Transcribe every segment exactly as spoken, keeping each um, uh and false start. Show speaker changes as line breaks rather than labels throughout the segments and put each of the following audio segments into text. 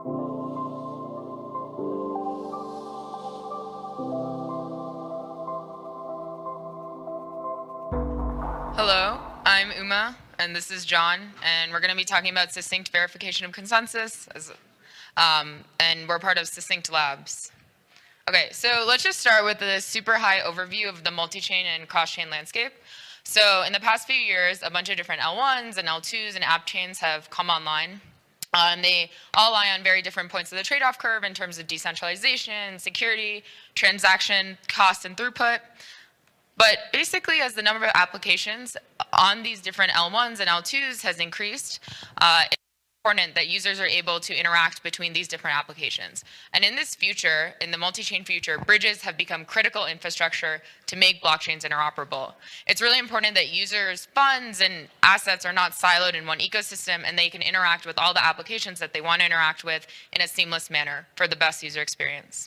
Hello, I'm Uma, and this is John, and we're going to be talking about succinct verification of consensus, as, um, and we're part of Succinct Labs. Okay, so let's just start with the super high overview of the multi-chain and cross-chain landscape. So in the past few years, a bunch of different L ones and L twos and app chains have come online. Uh, and they all lie on very different points of the trade-off curve in terms of decentralization, security, transaction cost, and throughput. But basically, as the number of applications on these different L ones and L twos has increased, uh, it's important that users are able to interact between these different applications. And in this future, in the multi-chain future, bridges have become critical infrastructure to make blockchains interoperable. It's really important that users' funds and assets are not siloed in one ecosystem, and they can interact with all the applications that they want to interact with in a seamless manner for the best user experience.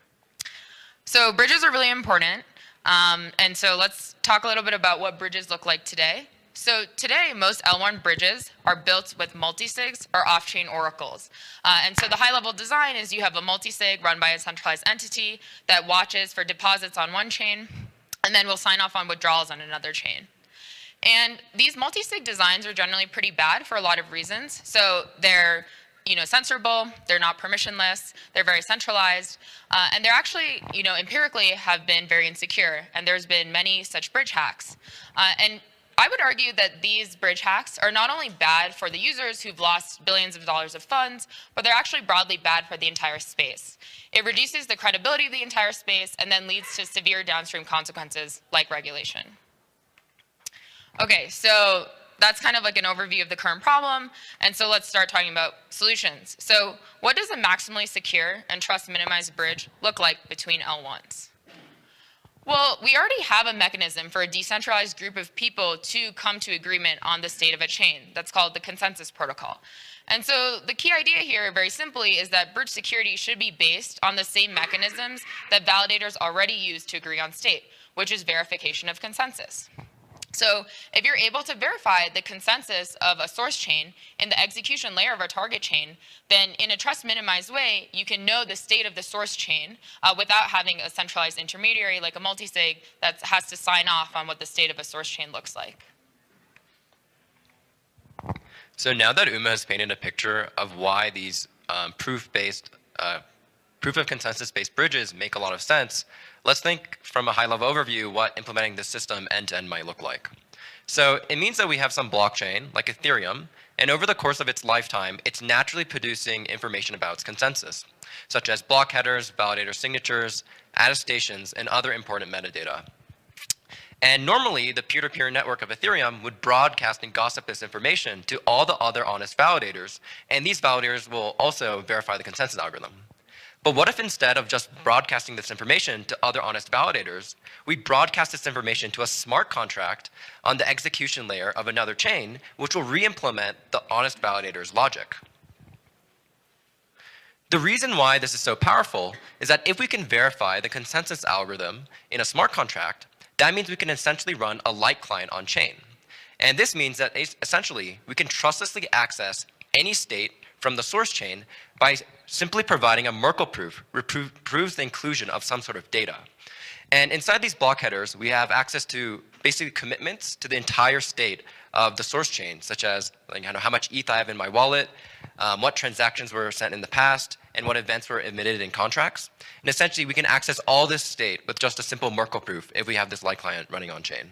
So bridges are really important. Um, and so let's talk a little bit about what bridges look like today. So today, most L one bridges are built with multisigs or off-chain oracles. Uh, and so the high-level design is you have a multisig run by a centralized entity that watches for deposits on one chain, and then will sign off on withdrawals on another chain. And these multisig designs are generally pretty bad for a lot of reasons. So they're you know, censorable, they're not permissionless, they're very centralized, uh, and they're actually, you know, empirically have been very insecure, and there's been many such bridge hacks. Uh, and I would argue that these bridge hacks are not only bad for the users who've lost billions of dollars of funds, but they're actually broadly bad for the entire space. It reduces the credibility of the entire space and then leads to severe downstream consequences like regulation. Okay, so that's kind of like an overview of the current problem. And so let's start talking about solutions. So what does a maximally secure and trust minimized bridge look like between L ones? Well, we already have a mechanism for a decentralized group of people to come to agreement on the state of a chain. That's called the consensus protocol. And so the key idea here, very simply, is that bridge security should be based on the same mechanisms that validators already use to agree on state, which is verification of consensus. So if you're able to verify the consensus of a source chain in the execution layer of a target chain, then in a trust minimized way, you can know the state of the source chain uh, without having a centralized intermediary like a multisig that has to sign off on what the state of a source chain looks like.
So now that Uma has painted a picture of why these um, proof-based, uh, proof of consensus-based bridges make a lot of sense, let's think from a high-level overview what implementing this system end-to-end might look like. So it means that we have some blockchain, like Ethereum, and over the course of its lifetime, it's naturally producing information about its consensus, such as block headers, validator signatures, attestations, and other important metadata. And normally, the peer-to-peer network of Ethereum would broadcast and gossip this information to all the other honest validators, and these validators will also verify the consensus algorithm. But what if instead of just broadcasting this information to other honest validators, we broadcast this information to a smart contract on the execution layer of another chain, which will re-implement the honest validator's logic? The reason why this is so powerful is that if we can verify the consensus algorithm in a smart contract, that means we can essentially run a light client on chain. And this means that essentially we can trustlessly access any state from the source chain by simply providing a Merkle proof, which proves the inclusion of some sort of data. And inside these block headers, we have access to basically commitments to the entire state of the source chain, such as like, you know, how much E T H I have in my wallet, um, what transactions were sent in the past, and what events were emitted in contracts. And essentially, we can access all this state with just a simple Merkle proof if we have this light client running on chain.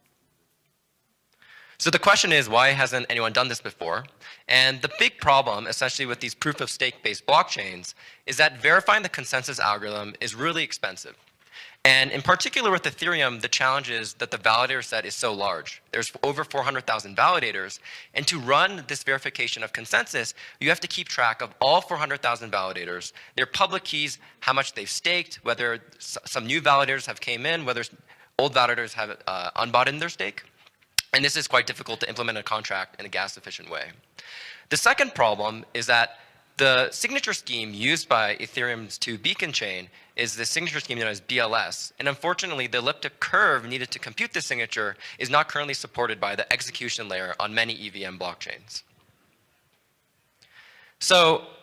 So the question is, why hasn't anyone done this before? And the big problem, essentially, with these proof-of-stake-based blockchains is that verifying the consensus algorithm is really expensive. And in particular with Ethereum, the challenge is that the validator set is so large. There's over four hundred thousand validators, and to run this verification of consensus, you have to keep track of all four hundred thousand validators, their public keys, how much they've staked, whether some new validators have came in, whether old validators have uh, unbought in their stake. And this is quite difficult to implement a contract in a gas-efficient way. The second problem is that the signature scheme used by Ethereum's two beacon chain is the signature scheme known as B L S. And unfortunately, the elliptic curve needed to compute this signature is not currently supported by the execution layer on many E V M blockchains. So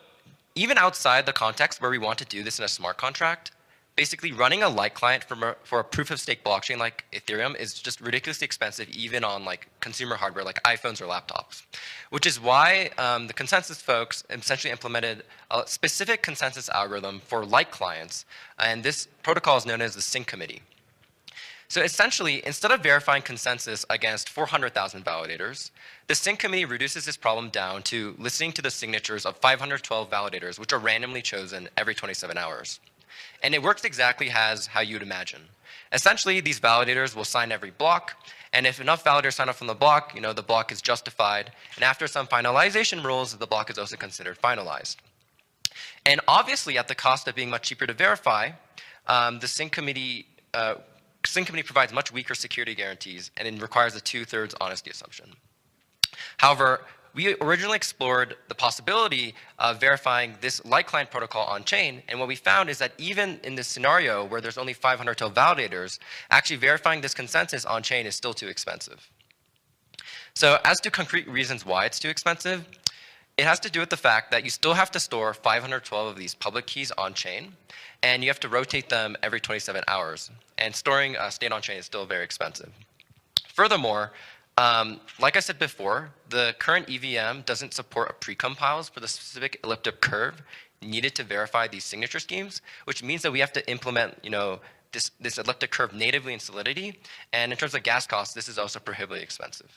even outside the context where we want to do this in a smart contract, basically running a light client from a, for a proof of stake blockchain like Ethereum is just ridiculously expensive, even on like consumer hardware like iPhones or laptops, which is why um, the consensus folks essentially implemented a specific consensus algorithm for light clients, and this protocol is known as the Sync Committee. So essentially, instead of verifying consensus against four hundred thousand validators, the Sync Committee reduces this problem down to listening to the signatures of five hundred twelve validators, which are randomly chosen every twenty-seven hours. And it works exactly as how you'd imagine. Essentially, these validators will sign every block, and if enough validators sign up from the block, you know, the block is justified, and after some finalization rules, the block is also considered finalized. And obviously, at the cost of being much cheaper to verify, um, the Sync Committee, uh, Sync Committee provides much weaker security guarantees, and it requires a two-thirds honesty assumption. However, we originally explored the possibility of verifying this light client protocol on-chain, and what we found is that even in this scenario where there's only five hundred twelve validators, actually verifying this consensus on-chain is still too expensive. So as to concrete reasons why it's too expensive, it has to do with the fact that you still have to store five hundred twelve of these public keys on-chain, and you have to rotate them every twenty-seven hours, and storing uh, state on-chain is still very expensive. Furthermore, Um, like I said before, the current E V M doesn't support precompiles for the specific elliptic curve needed to verify these signature schemes, which means that we have to implement, you know, this, this elliptic curve natively in Solidity. And in terms of gas costs, this is also prohibitively expensive.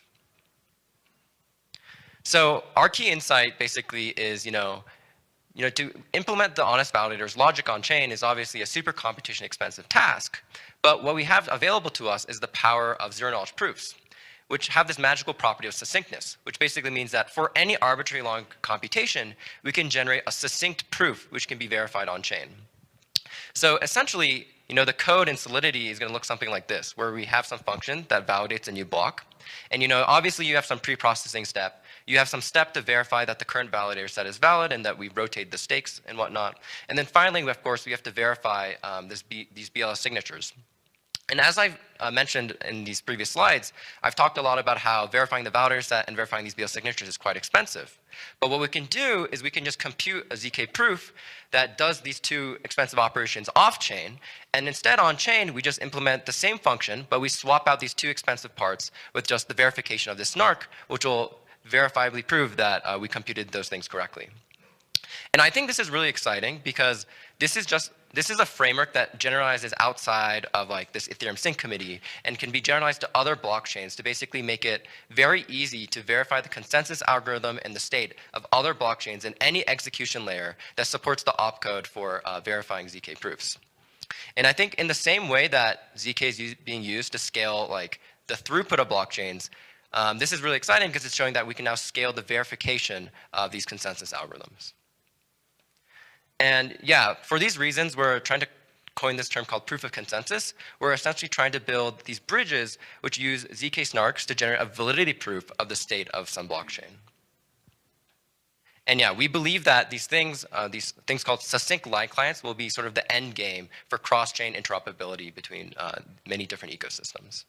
So our key insight basically is, you know, you know, to implement the honest validator's logic on chain is obviously a super computation expensive task. But what we have available to us is the power of zero knowledge proofs, which have this magical property of succinctness, which basically means that for any arbitrary long computation, we can generate a succinct proof which can be verified on chain. So essentially, you know, the code in Solidity is going to look something like this, where we have some function that validates a new block. And, you know, obviously you have some pre-processing step. You have some step to verify that the current validator set is valid and that we rotate the stakes and whatnot. And then finally, of course, we have to verify um, this B, these B L S signatures. And as I've uh, mentioned in these previous slides, I've talked a lot about how verifying the validator set and verifying these B L S signatures is quite expensive. But what we can do is we can just compute a Z K proof that does these two expensive operations off-chain, and instead on-chain, we just implement the same function, but we swap out these two expensive parts with just the verification of this snark, which will verifiably prove that uh, we computed those things correctly. And I think this is really exciting because this is just This is a framework that generalizes outside of like this Ethereum Sync Committee and can be generalized to other blockchains to basically make it very easy to verify the consensus algorithm and the state of other blockchains in any execution layer that supports the opcode for uh, verifying Z K proofs. And I think in the same way that Z K is being used to scale like the throughput of blockchains, um, this is really exciting because it's showing that we can now scale the verification of these consensus algorithms. And yeah, for these reasons, we're trying to coin this term called proof of consensus. We're essentially trying to build these bridges which use Z K snarks to generate a validity proof of the state of some blockchain. And yeah, we believe that these things, uh, these things called succinct light clients will be sort of the end game for cross-chain interoperability between uh, many different ecosystems.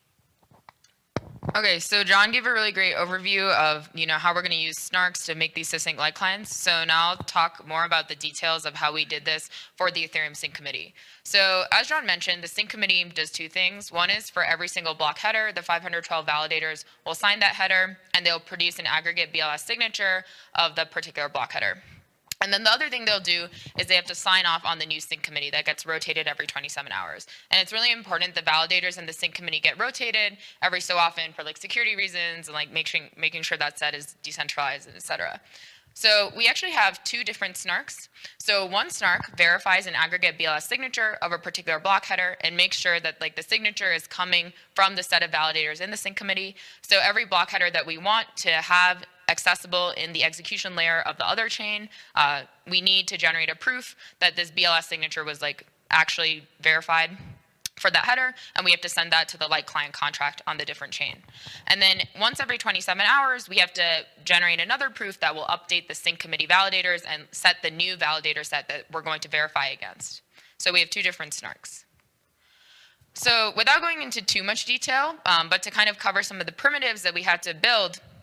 Okay, so John gave a really great overview of, you know, how we're going to use snarks to make these succinct light clients. So now I'll talk more about the details of how we did this for the Ethereum Sync Committee. So as John mentioned, the Sync Committee does two things. One is for every single block header, the five hundred twelve validators will sign that header, and they'll produce an aggregate B L S signature of the particular block header. And then the other thing they'll do is they have to sign off on the new Sync Committee that gets rotated every twenty-seven hours. And it's really important the validators and the Sync Committee get rotated every so often for like security reasons and like making, making sure that set is decentralized, et cetera. So we actually have two different snarks. So one snark verifies an aggregate B L S signature of a particular block header and makes sure that like the signature is coming from the set of validators in the Sync Committee. So every block header that we want to have accessible in the execution layer of the other chain, uh, we need to generate a proof that this B L S signature was like actually verified for that header, and we have to send that to the light client contract on the different chain. And then once every twenty-seven hours, we have to generate another proof that will update the Sync Committee validators and set the new validator set that we're going to verify against. So we have two different snarks. So without going into too much detail, um, but to kind of cover some of the primitives that we had to build,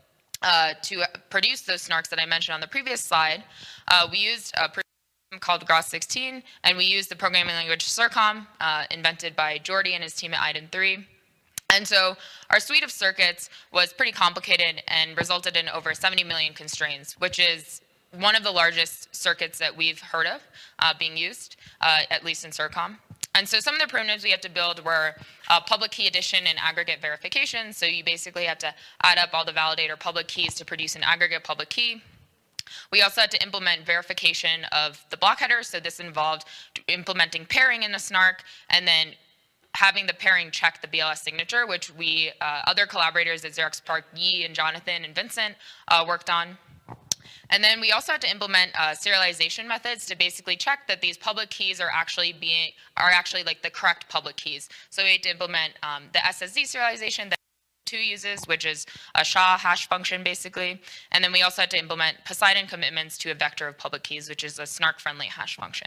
uh, to produce those snarks that I mentioned on the previous slide, uh, we used a program called Groth sixteen, and we used the programming language CIRCOM, uh, invented by Jordi and his team at I D N three. And so our suite of circuits was pretty complicated and resulted in over seventy million constraints, which is one of the largest circuits that we've heard of uh, being used, uh, at least in CIRCOM. And so some of the primitives we had to build were uh, public key addition and aggregate verification. So you basically have to add up all the validator public keys to produce an aggregate public key. We also had to implement verification of the block headers. So this involved implementing pairing in the snark and then having the pairing check the B L S signature, which we, uh, other collaborators at Xerox PARC, Yi and Jonathan and Vincent, uh, worked on. And then we also had to implement uh, serialization methods to basically check that these public keys are actually being are actually like the correct public keys. So we had to implement um, the S S Z serialization that two uses, which is a S H A hash function basically. And then we also had to implement Poseidon commitments to a vector of public keys, which is a snark-friendly hash function.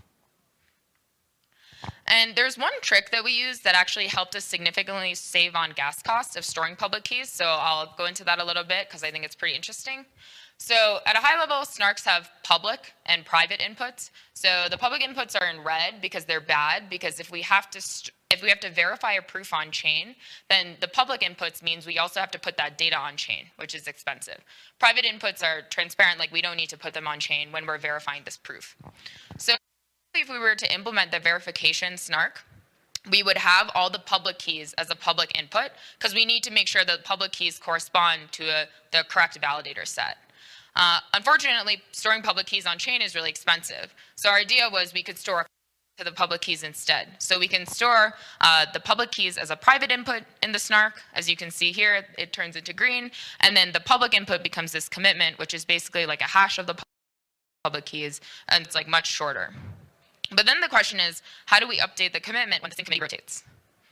And there's one trick that we used that actually helped us significantly save on gas costs of storing public keys. So I'll go into that a little bit because I think it's pretty interesting. So at a high level, snarks have public and private inputs. So the public inputs are in red because they're bad, because if we have to if we have to verify a proof on chain, then the public inputs means we also have to put that data on chain, which is expensive. Private inputs are transparent, like we don't need to put them on chain when we're verifying this proof. So if we were to implement the verification snark, we would have all the public keys as a public input because we need to make sure that public keys correspond to a, the correct validator set. Uh, unfortunately, storing public keys on chain is really expensive. So our idea was we could store to the public keys instead. So we can store uh, the public keys as a private input in the snark. As you can see here, it turns into green. And then the public input becomes this commitment, which is basically like a hash of the public keys, and it's like much shorter. But then the question is, how do we update the commitment when the sync committee rotates?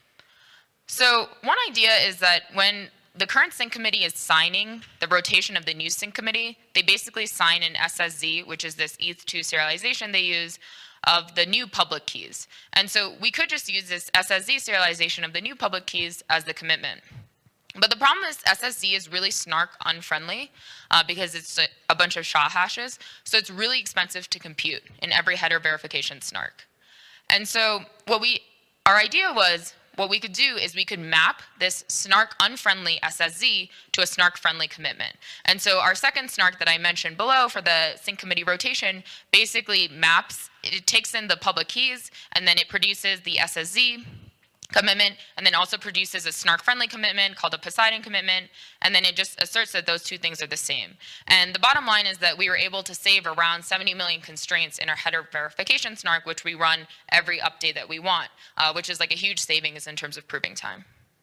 So one idea is that when the current sync committee is signing the rotation of the new sync committee, they basically sign an S S Z, which is this E T H two serialization they use of the new public keys. And so we could just use this S S Z serialization of the new public keys as the commitment. But the problem is S S Z is really snark unfriendly uh, because it's a, a bunch of S H A hashes. So it's really expensive to compute in every header verification snark. And so what we, our idea was, what we could do is we could map this snark unfriendly S S Z to a snark friendly commitment. And so our second snark that I mentioned below for the sync committee rotation basically maps, it takes in the public keys and then it produces the S S Z commitment, and then also produces a snark-friendly commitment called a Poseidon commitment, and then it just asserts that those two things are the same. And the bottom line is that we were able to save around seventy million constraints in our header verification snark, which we run every update that we want, uh, which is like a huge savings in terms of proving time.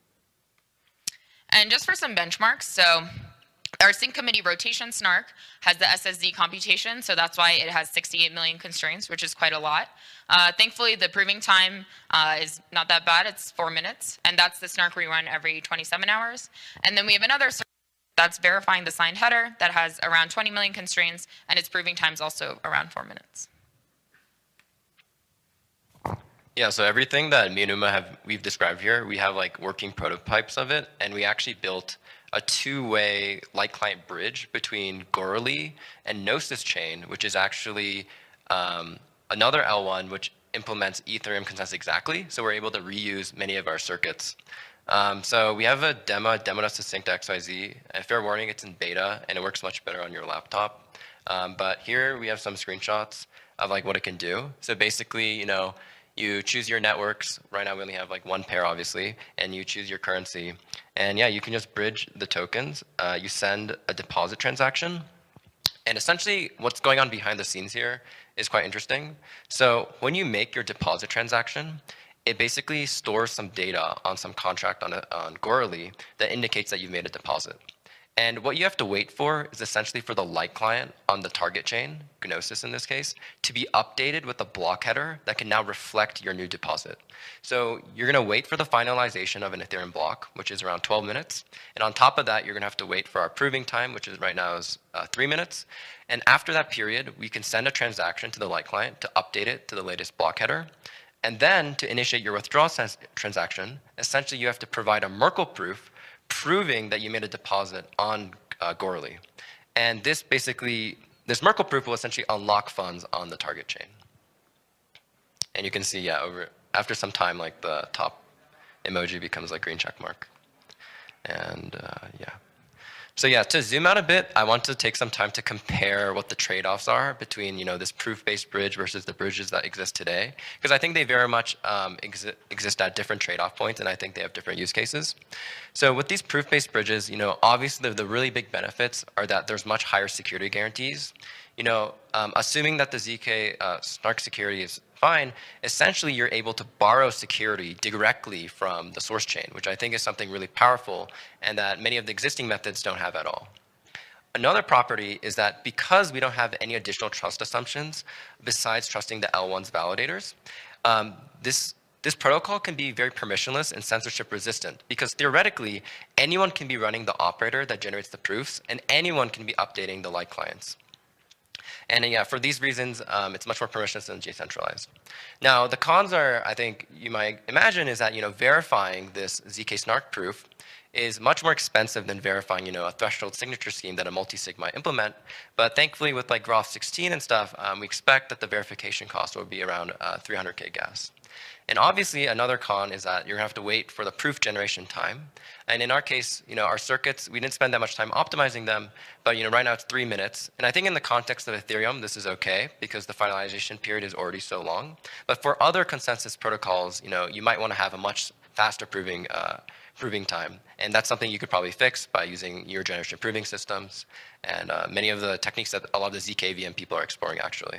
And just for some benchmarks, so our sync committee rotation snark has the S S Z computation, so that's why it has sixty-eight million constraints, which is quite a lot. Uh, thankfully, the proving time uh, is not that bad. It's four minutes, and that's the snark we run every twenty-seven hours. And then we have another snark that's verifying the signed header that has around twenty million constraints, and its proving time is also around four minutes.
Yeah, so everything that me and Uma have we've described here, we have like working prototypes of it, and we actually built a two-way light client bridge between Goerli and Gnosis chain, which is actually um, another L one which implements Ethereum consensus exactly. So we're able to reuse many of our circuits. Um, so we have a demo, demo.succinct X Y Z. And fair warning, it's in beta and it works much better on your laptop. Um, but here we have some screenshots of like what it can do. So basically, you know, you choose your networks. Right now we only have like one pair, obviously, and you choose your currency. And yeah, you can just bridge the tokens. Uh, you send a deposit transaction. And essentially what's going on behind the scenes here is quite interesting. So when you make your deposit transaction, it basically stores some data on some contract on, a, on Goerli that indicates that you've made a deposit. And what you have to wait for is essentially for the light client on the target chain, Gnosis in this case, to be updated with a block header that can now reflect your new deposit. So you're going to wait for the finalization of an Ethereum block, which is around twelve minutes. And on top of that, you're going to have to wait for our proving time, which is right now is uh, three minutes. And after that period, we can send a transaction to the light client to update it to the latest block header. And then to initiate your withdrawal transaction, essentially you have to provide a Merkle proof proving that you made a deposit on uh, Goerli. And this basically, this Merkle proof will essentially unlock funds on the target chain. And you can see, yeah, over after some time, like the top emoji becomes like green check mark. And uh, yeah. So yeah, to zoom out a bit, I want to take some time to compare what the trade-offs are between, you know, this proof-based bridge versus the bridges that exist today, because I think they very much um, exi exist at different trade-off points, and I think they have different use cases. So with these proof-based bridges, you know, obviously the, the really big benefits are that there's much higher security guarantees. You know, um, assuming that the Z K uh, snark security is fine, essentially you're able to borrow security directly from the source chain, which I think is something really powerful and that many of the existing methods don't have at all. Another property is that because we don't have any additional trust assumptions besides trusting the L one's validators, um, this This protocol can be very permissionless and censorship resistant because theoretically, anyone can be running the operator that generates the proofs and anyone can be updating the like clients. And yeah, for these reasons, um, it's much more permissionless and decentralized. Now, the cons are, I think you might imagine, is that, you know, verifying this Z K snark proof is much more expensive than verifying, you know, a threshold signature scheme that a multi-sig might implement. But thankfully, with like Groth sixteen and stuff, um, we expect that the verification cost will be around uh, three hundred K gas. And obviously, another con is that you're gonna have to wait for the proof generation time. And in our case, you know, our circuits, we didn't spend that much time optimizing them, but you know, right now it's three minutes. And I think in the context of Ethereum, this is okay because the finalization period is already so long. But for other consensus protocols, you know, you might want to have a much faster proving uh, proving time. And that's something you could probably fix by using your generation proving systems and uh, many of the techniques that a lot of the Z K V M people are exploring actually.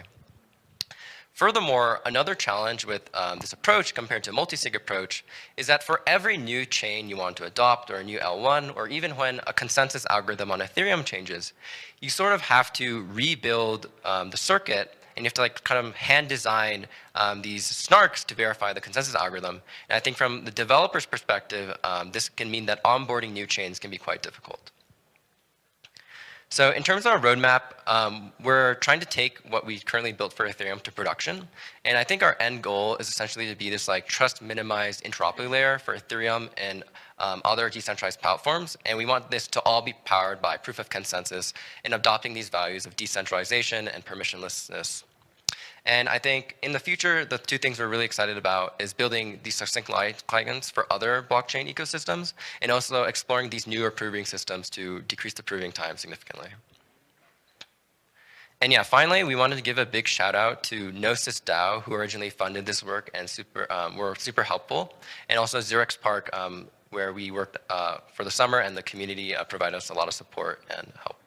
Furthermore, another challenge with um, this approach compared to a multi-sig approach is that for every new chain you want to adopt or a new L one, or even when a consensus algorithm on Ethereum changes, you sort of have to rebuild um, the circuit and you have to like kind of hand design um, these snarks to verify the consensus algorithm. And I think from the developer's perspective, um, this can mean that onboarding new chains can be quite difficult. So in terms of our roadmap, um, we're trying to take what we currently built for Ethereum to production. And I think our end goal is essentially to be this like trust minimized interoperability layer for Ethereum and um, other decentralized platforms. And we want this to all be powered by proof of consensus and adopting these values of decentralization and permissionlessness. And I think in the future, the two things we're really excited about is building these succinct clients for other blockchain ecosystems and also exploring these newer proving systems to decrease the proving time significantly. And yeah, finally, we wanted to give a big shout out to Gnosis DAO, who originally funded this work and super, um, were super helpful, and also Xerox Park, um, where we worked uh, for the summer and the community uh, provided us a lot of support and help.